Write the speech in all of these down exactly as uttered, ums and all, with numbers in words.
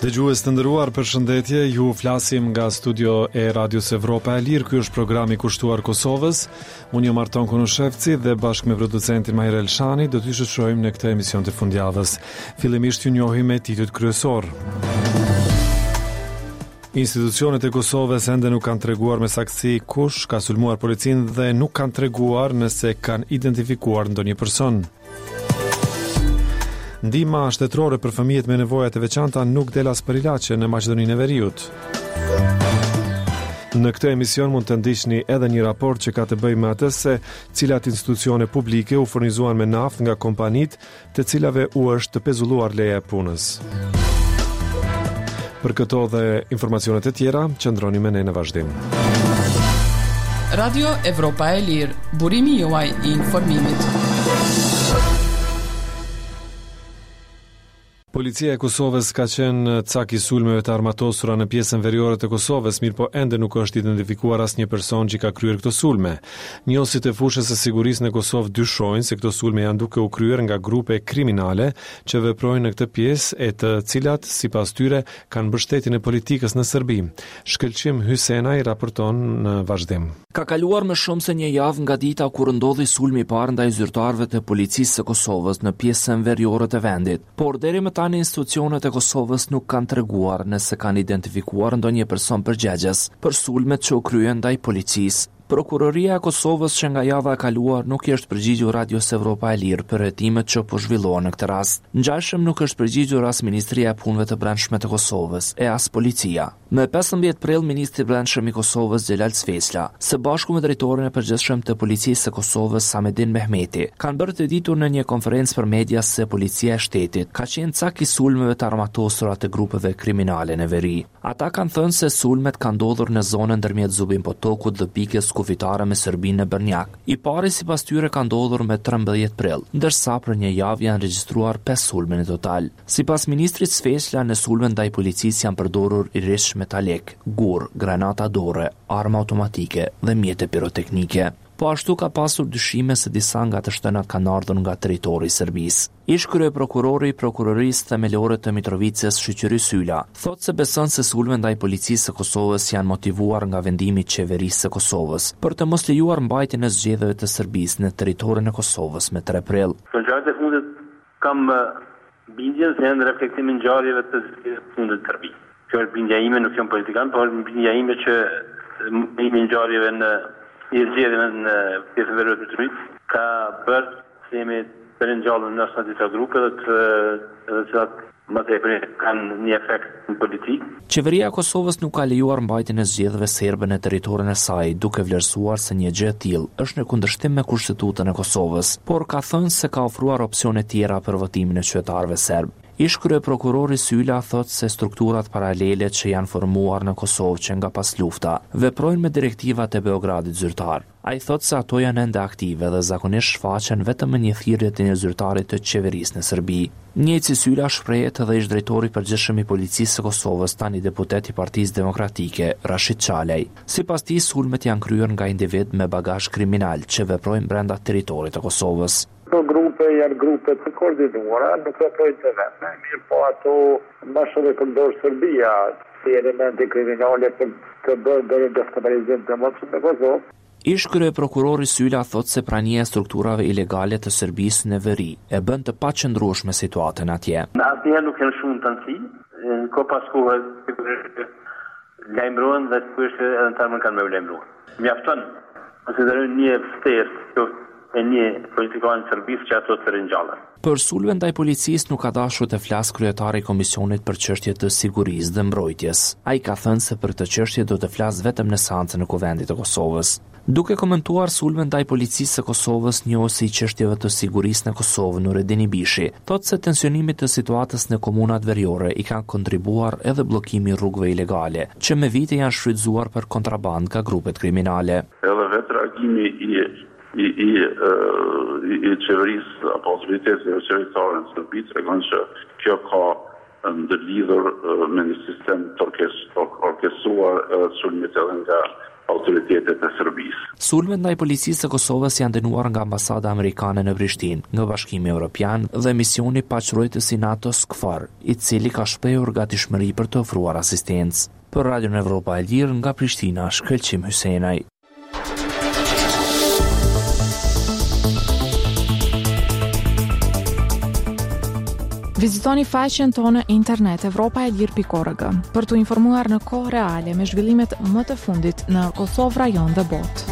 Dëgjues të nderuar, përshëndetje, ju flasim nga studio e Radios Evropa e Lirë. Ky është programi i kushtuar Kosovës. Unë jam Arton Kunushevci dhe bashkë me producentin Majra Elshani do t'ju shoqërojmë në këtë emision të fundjavës. Fillimisht ju njohim me titujt kryesor. Institucionet e Kosovës ende nuk kanë treguar me saktësi kush ka sulmuar policinë dhe nuk kanë treguar nëse kanë identifikuar ndonjë person. Ndihma shtetërore për fëmijët me nevojat e veçanta nuk del as për ilaçe në Maqedoninë e Veriut. Në këtë emision mund të ndiqni edhe një raport që ka të bëjë me atë se cilat institucione publike u furnizuan me naftë nga kompanitë të cilave u është pezulluar leja e punës. Për këto dhe informacionet e tjera, qëndroni me ne në vazhdim. Radio Evropa e Lirë, burimi juaj i informimit. Policia e Kosovës ka qenë cak i sulmeve të armatosura në pjesën veriore të Kosovës, mirë po ende nuk është identifikuar asnjë person që ka kryer këto sulme. Njohësit e fushës së sigurisë në Kosovë dyshojnë se këto sulme janë duke u kryer nga grupe kriminale që veprojnë në këtë pjesë e të cilat sipas tyre kanë mbështetjen e politikës në Serbi. Shkëlqim Hysena i raporton në vazhdim. Ka kaluar më shumë se një javë nga dita kur ndodhi sulmi i parë ndaj zyrtarëve të policisë së Kosovës në pjesën veriore të vendit, por deri më tani institucionet e Kosovës nuk kanë treguar nëse kanë identifikuar ndonjë person përgjegjës për sulmet që u kryen ndaj policisë. Prokuroria e Kosovës që nga java e kaluar nuk i është përgjigjur Radios Evropa e Lirë për hetimet që po zhvillohen në këtë rast. Ngjashëm nuk është përgjigjur as Ministria e Punëve të Brendshme të Kosovës e as policia. Më pesëmbëdhjetë prill ministri i Brendshëm i Kosovës Xhelal Sfesla, së bashku me drejtorin e përgjithshëm të policisë së Kosovës Samedin Mehmeti, kanë bërë të ditur në një konferencë për media se policia e shtetit ka qenë cak i sulmeve të armatosura të grupeve kriminale në veri. Ata kanë thënë se sulmet kanë ndodhur në zonën ndërmjet Zubin Potokut dhe pikës kufitare me Serbinë në Bërnjak. I pari sipas tyre ka ndodhur me trembëdhjetë prill, ndërsa për një javë janë regjistruar pesë sulme në total. Sipas ministrit Sfesla, në sulme ndaj policisë janë përdorur irish metalek, gur, granata dore, arma automatike dhe mjete piroteknike. Po ashtu ka pasur dyshime se disa nga të shtënat kanë ardhur nga territori i Serbisë. Ish kryeprokurori i prokurorisë themelore të Mitrovicës, Shoqëri Syla, thotë se beson se sulmet ndaj policisë së Kosovës janë motivuar nga vendimi i qeverisë së Kosovës për të mos lejuar mbajtjen e zgjedhjeve të Serbisë në territorin e Kosovës me tre prill. Në gjatë e fundit kam bindjen se janë reflektimi i ngjarjeve të fundit të Serbisë. Kjo është bindja ime, nuk jam politikan, por bindja ime që me ngjarjeve në i zgjedhjeve në pjesën veriore të Trimit ka bërë se jemi të ringjallur në asnjë disa grupe dhe të edhe cilat më tepër kanë një efekt në politikë. Qeveria e Kosovës nuk ka lejuar mbajtjen e zgjedhjeve serbe në territorin e saj, duke vlerësuar se një gjë e tillë është në kundërshtim me Kushtetutën e Kosovës, por ka thënë se ka ofruar opsione tjera për votimin e qytetarëve serb. Ish kryeprokurori Syla thotë se strukturat paralele që janë formuar në Kosovë që nga pas lufta veprojnë me direktivat e Beogradit zyrtar. Ai thotë se ato janë ende aktive dhe zakonisht shfaqen vetëm në një thirrje të një zyrtarit të qeverisë në Serbi. Njëjtë si Syla shprehet edhe ish drejtori i përgjithshëm i policisë së Kosovës, tani deputet i Partisë Demokratike, Rashid Çalej. Sipas tij, sulmet janë kryer nga individ me bagazh kriminal që veprojnë brenda territorit të Kosovës. Këto grupe janë grupe të koordinuara, nuk veprojnë të vetme, mirë po ato më shumë e përdor Serbia si elemente kriminale për të bërë destabilizim të mundshëm në Kosovë. Ish kryeprokurori Syla thotë se prania e strukturave ilegale të Serbisë në veri e bën të paqëndrueshme situatën atje. Asnjëherë nuk janë shumë të nësi, ko pas kohë lajmërohen dhe sigurisht edhe në tarmën kanë me u lajmëruar. Mjafton, konsiderojnë një ftesë e një politikan të Serbisë që ato të ringjallën. Për sulme ndaj policisë nuk ka dashur të flas kryetari i Komisionit për çështje të sigurisë dhe mbrojtjes. Ai ka thënë se për këtë çështje do të flas vetëm në seancën e Kuvendit të Kosovës. Duke komentuar sulme ndaj policisë së Kosovës, njohësi i çështjeve të sigurisë në Kosovë, Nureddin Ibishi, thotë se tensionimit të situatës në komunat veriore i kanë kontribuar edhe bllokimi i rrugëve ilegale, që me vite janë shfrytzuar për kontrabandë nga grupet kriminale. Edhe vetë reagimi i i i i, i qeverisë apo autoritetit qeverisor në Serbi tregon që kjo ka ndërlidhur me një sistem të orkestruar edhe sulmit edhe nga autoritetet e Serbisë. Sulmet ndaj policisë së Kosovës janë dënuar nga ambasada amerikane në Prishtinë, nga Bashkimi Evropian dhe misioni paqërojtës i NATO-s KFOR, i cili ka shprehur gatishmëri për të ofruar asistencë. Për Radion Evropa e Lirë nga Prishtina, Shkëlqim Hysenaj. Vizitoni faqen tonë internet evropa e lirë pikë org për të informuar në kohë reale me zhvillimet më të fundit në Kosovë, rajon dhe botë.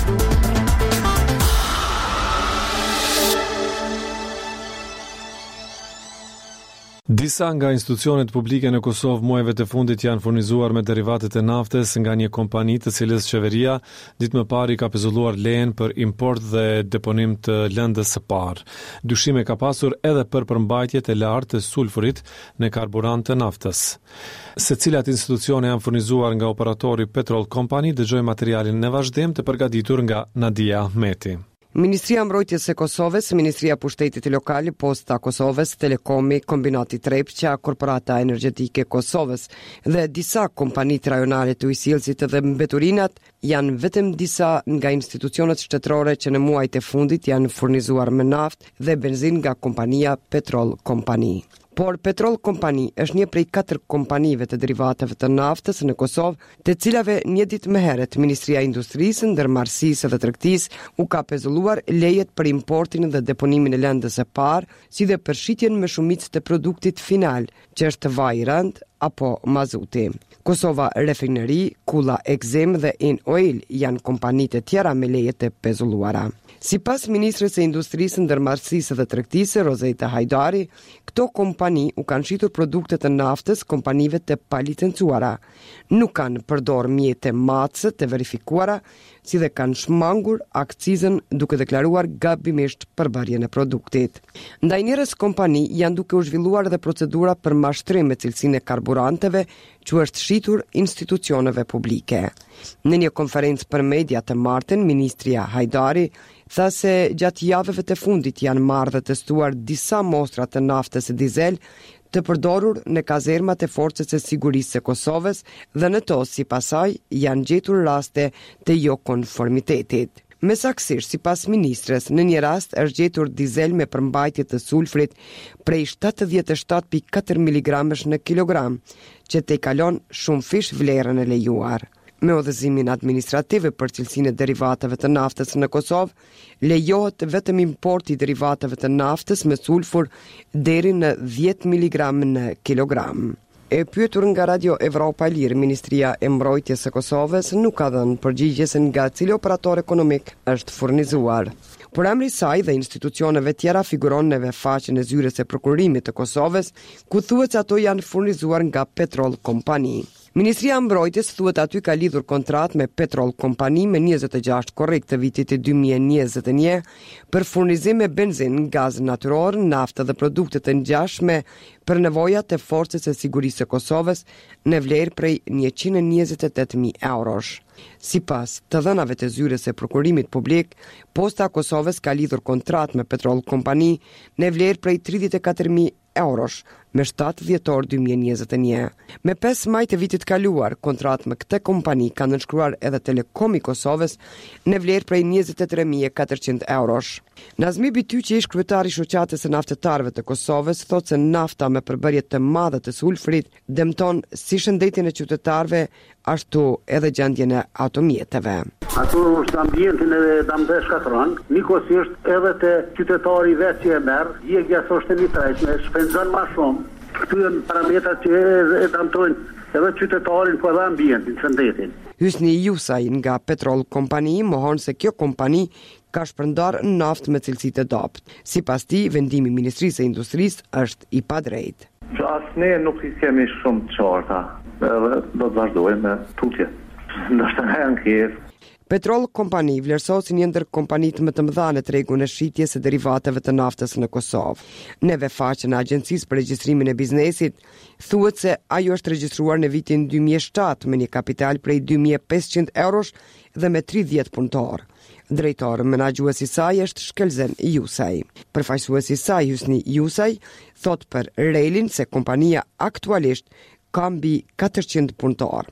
Disa nga institucionet publike në Kosovë muajve të fundit janë furnizuar me derivatet e naftes nga një kompani të cilës qeveria ditë më parë i ka pezulluar lejen për import dhe deponim të lëndës së parë. Dyshime ka pasur edhe për përmbajtjet e lartë të sulfurit në karburant të naftës. Se cilat institucione janë furnizuar nga operatori Petrol Company, dëgjoj materialin në vazhdim të përgatitur nga Nadia Ahmeti. Ministria Mbrojtjes së Kosovës, Ministria e Pushtetit Lokal, Posta Kosovës, Telekomi, Kombinati Trepça, Korporata Energjetike e Kosovës dhe disa kompanitë rajonale të ujësillësit dhe mbeturinat janë vetëm disa nga institucionet shtetërore që në muajt e fundit janë furnizuar me naftë dhe benzinë nga kompania Petrol Company. Por Petrol Company është një prej katër kompanive të derivateve të naftës në Kosovë, të cilave një ditë më herët Ministria e Industrisë, Ndërmarrësisë dhe Tregtisë u ka pezulluar lejet për importin dhe deponimin e lëndës së parë, si dhe për shitjen me shumicë të produktit final, që është vaj i rënd apo mazuti. Kosova Refinery, Kula Exim dhe In Oil janë kompanitë e tjera me lejet e pezulluara. Si pas Ministrës e Industrisë, Ndërmarrësisë dhe Tregtisë, Rozeta Hajdari, këto kompani u kanë shitur produktet e naftës kompanive të palicencuara. Nuk kanë përdor mjete matëse të verifikuara, si dhe kanë shmangur akcizën duke deklaruar gabimisht përbërjen e produktit. Ndaj njërës kompani janë duke u zhvilluar dhe procedura për mashtrim me cilësinë e karburanteve që është shitur institucioneve publike. Në një konferencë për media të martën, Ministria Hajdari tha se gjatë javëve të fundit janë marrë dhe testuar disa mostra të naftës e dizel të përdorur në kazermat e forcës së sigurisë së Kosovës dhe në to si pasaj janë gjetur raste të jo konformitetit. Me saksisht, si pas ministres, në një rast është gjetur dizel me përmbajtje të sulfrit prej shtatëdhjetë e shtatë pikë katër miligramësh në kilogram, që te kalon shumë fish vlerën e lejuar. Me udhëzimin administrativ për cilësinë e derivateve të naftës në Kosovë, lejohet vetëm importi i derivateve të naftës me sulfur deri në dhjetë miligram në kilogram. E pyetur nga Radio Evropa e Lirë, Ministria e Mbrojtjes së Kosovës nuk ka dhënë përgjigje se nga cili operator ekonomik është furnizuar. Por emri saj dhe institucioneve tjera figuron në faqen e zyres e prokurimit të Kosovës, ku thuhet se ato janë furnizuar nga Petrol Company. Ministria e Mbrojtjes thuhet aty ka lidhur kontratë me Petrol Company me njëzet e gjashtë korrik të vitit të dy mijë e njëzet e një për furnizim me benzinë, gaz natyror, naftë dhe produkte të ngjashme për nevojat e forcës së sigurisë së Kosovës në vlerë prej njëqind e njëzet e tetë mijë eurosh. Sipas të dhënave të zyres së prokurimit publik, Posta e Kosovës ka lidhur kontratë me Petrol Company në vlerë prej tridhjetë e katër mijë eurosh me shtatë dhjetor dy mijë e njëzet e një. Me pesë maj të vitit kaluar, kontratë me këtë kompani ka nënshkruar edhe Telekomi Kosovës në vlerë prej njëzet e tre mijë e katërqind eurosh. Nazmi Bityqi, ish kryetari i shoqatës së naftetarëve të Kosovës, thotë se nafta me përbërje të madhe të sulfrit dëmton si shëndetin e qytetarëve, ashtu edhe gjendjen e automjeteve. Ato është ambientin e dambe shkatron, mikosisht edhe të qytetari vetë që e merë, djegja është një trajtme, shpenzon ma shumë. Këtu janë parametrat që e damtojnë edhe qytetarin, po edhe ambientin, shëndetin. Hysni Jusaj nga Petrol Company mohon se kjo kompani ka shpërndar naftë me cilësi të dobët. Sipas tij, vendimi i Ministrisë së Industrisë është i padrejtë. Që asë ne nuk i kemi shumë të qarta, edhe do të vazhdojmë me tutje. Ndoshta nga janë kjesë. Petrol Company vlerësohet si një ndër kompanitë më të mëdha në tregun e shitjes së derivateve të naftës në Kosovë. Në faqen e Agjencisë për Regjistrimin e Biznesit thuhet se ajo është regjistruar në vitin dy mijë e shtatë me një kapital prej dy mijë e pesëqind eurosh dhe me tridhjetë punëtor. Drejtori menaxhues i saj është Shkelzen Jusaj. Përfaqësuesi i saj, Hysni Jusaj, thot për Relin se kompania aktualisht ka mbi katërqind punëtor.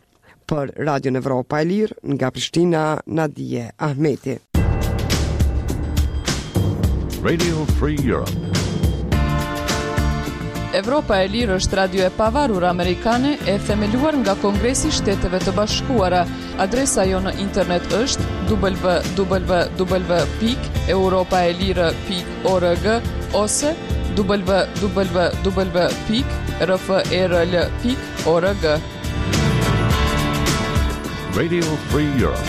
Për Radion Evropa e Lirë, nga Prishtina, Nadije Ahmeti. Radio Free Europe. Evropa e Lirë është radio e pavarur amerikane e themeluar nga Kongresi i Shteteve të Bashkuara. Adresa jo në internet është w w w pikë europaelire pikë org ose w w w pikë r f e r l pikë org. Radio Free Europe.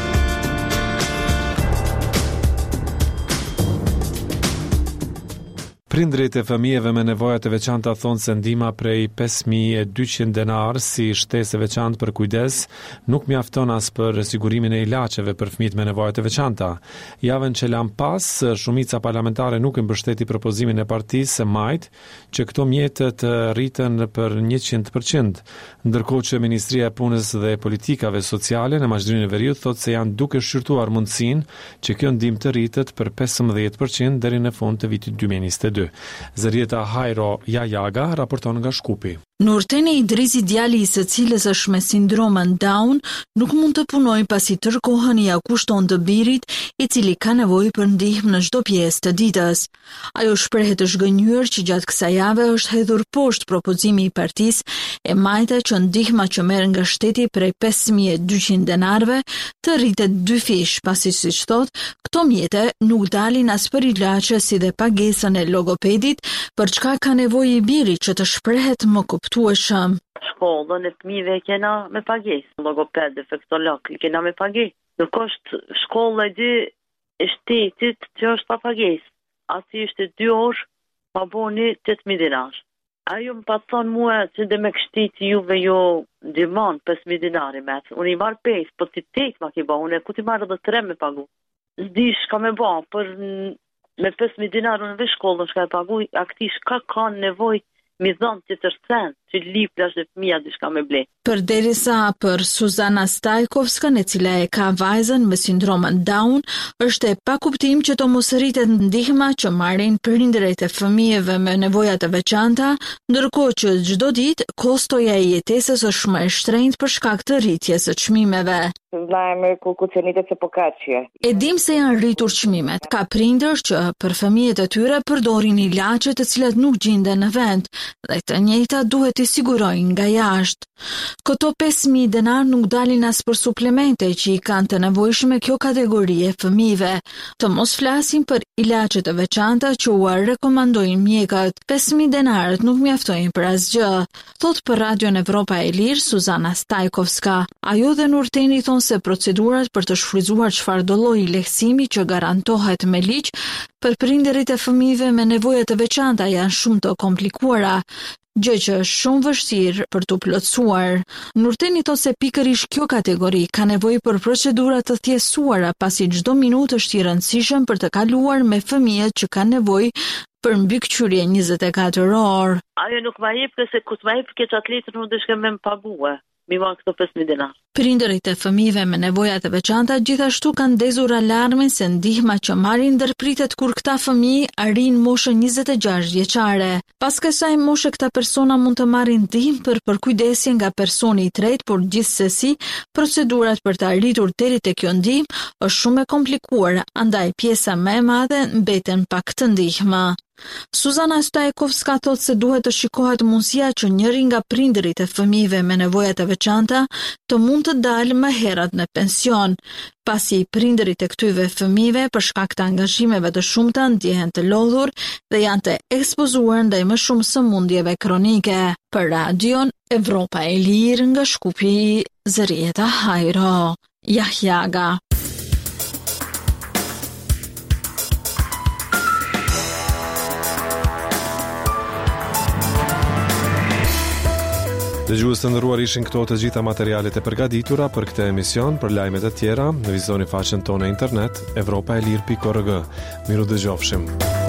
Prindrit e fëmijëve me nevoja të veçanta thonë se ndihma prej pesë mijë e dyqind denar si shtesë e veçantë për kujdes nuk mjafton as për sigurimin e ilaçeve për fëmijët me nevoja të veçanta. Javën që lan pas, shumica parlamentare nuk e mbështeti propozimin e partisë së Majt që këto mjete të rriten për njëqind përqind, ndërkohë që Ministria e Punës dhe Politikave Sociale në Maqedoninë e Veriut thotë se janë duke shqyrtuar mundësinë që kjo ndihmë të rritet për pesëmbëdhjetë përqind deri në fund të vitit dy mijë e njëzet e dy. Zërieta Hajro Jajaga raporton nga Shkupi. Nurteni Idrizi, djali i së cilës është me sindromën Down, nuk mund të punojë pasi tërë kohën ia kushton të birit, i cili ka nevojë për ndihmë në çdo pjesë të ditës. Ajo shprehet të zhgënjur që gjatë kësaj jave është hedhur poshtë propozimi i partisë e Majte që ndihma që merr nga shteti prej pesë mijë e dyqind denarve të rritet dy fish, pasi siç thotë, këto mjete nuk dalin as për ilaçe si dhe pagesën e logopedit, për çka ka nevojë i biri që të shprehet më kuptueshëm. Shkollën e fëmijëve kena me pagesë, logoped, defektolog, i kena me pagesë. Nuk është shkolla e dy e shtetit që është pa pagesë. Asi është dy orë, pa boni tetë mijë dinar. Ajo më pa thonë mua që dhe me kështiti juve jo dimon pesë mijë dinari me të. Unë i marë pesë, po ti tetë ma ki ba, unë e ku ti marë dhe tre me pagu. Zdi shka me ba, për me pesë mijë dinar unë ve shkollën shka e pagu, a këti shka ka nevoj mi zonë që të rësen, që liplash dhe fëmija diçka me ble. Përderisa për Suzana Stajkovska, e cila e ka vajzën me sindromën Down, është e pa kuptim që të mos rritet ndihma që marrin prindërit e fëmijëve me nevoja të veçanta, ndërkohë që çdo ditë kostoja e jetesës është më e shtrenjtë për shkak të rritjes së çmimeve. Znajmë koliko cenitet se pokazuje. E dim se janë rritur çmimet. Ka prindër që për fëmijët e tyre përdorin ilaçe të cilat nuk gjenden në vend dhe të njëjta duhet i sigurojnë nga jashtë. Këto pesë mijë denar nuk dalin as për suplemente që i kanë të nevojshme kjo kategori e fëmijëve. Të mos flasim për ilaçe të veçanta që u rekomandojnë mjekët. pesë mijë denarët nuk mjaftojnë për asgjë, thot për Radion Evropa e Lirë Suzana Stajkovska. Ajo dhe Nurteni thonë se procedurat për të shfrytzuar çfarëdo lloji lehtësimi që garantohet me ligj për prindërit e fëmijëve me nevoja të veçanta janë shumë të komplikuara, gjë që është shumë vështirë për të plotësuar. Nurteni thotë se pikërisht kjo kategori ka nevojë për procedura të thjeshuara, pasi çdo minutë është i rëndësishëm për të kaluar me fëmijët që kanë nevojë për mbikëqyrje njëzet e katër orë. Ajo nuk ma jep se ku të ma jep këtë atletën unë dëshke me më paguë. Mi ma këto pesë mijë dinar. Prindërit e fëmijëve me nevoja të veçanta gjithashtu kanë ndezur alarmin se ndihma që marrin ndërpritet kur këta fëmijë arrin moshën njëzet e gjashtë vjeçare. Pas kësaj moshe këta persona mund të marrin ndihmë për përkujdesje nga personi i tretë, por gjithsesi procedurat për të arritur deri te kjo ndihmë është shumë e komplikuar, andaj pjesa më e madhe mbeten pa këtë ndihmë. Suzana Stajkovska thotë se duhet të shikohet mundësia që njëri nga prindërit e fëmijëve me nevoja të veçanta të mund të dalë më herët në pension, pasi prindërit e këtyre fëmijëve për shkak të angazhimeve të shumta ndjehen të lodhur dhe janë të ekspozuar ndaj më shumë sëmundjeve kronike. Për Radion Evropa e Lirë nga Shkupi, Zërieta Hajro Jahjaga. Dëgjues të nderuar, ishin këto të gjitha materialet e përgatitura për këtë emision. Për lajmet e tjera, vizitoni faqen tonë e internet evropaelir pikë org. Miru dëgjofshim.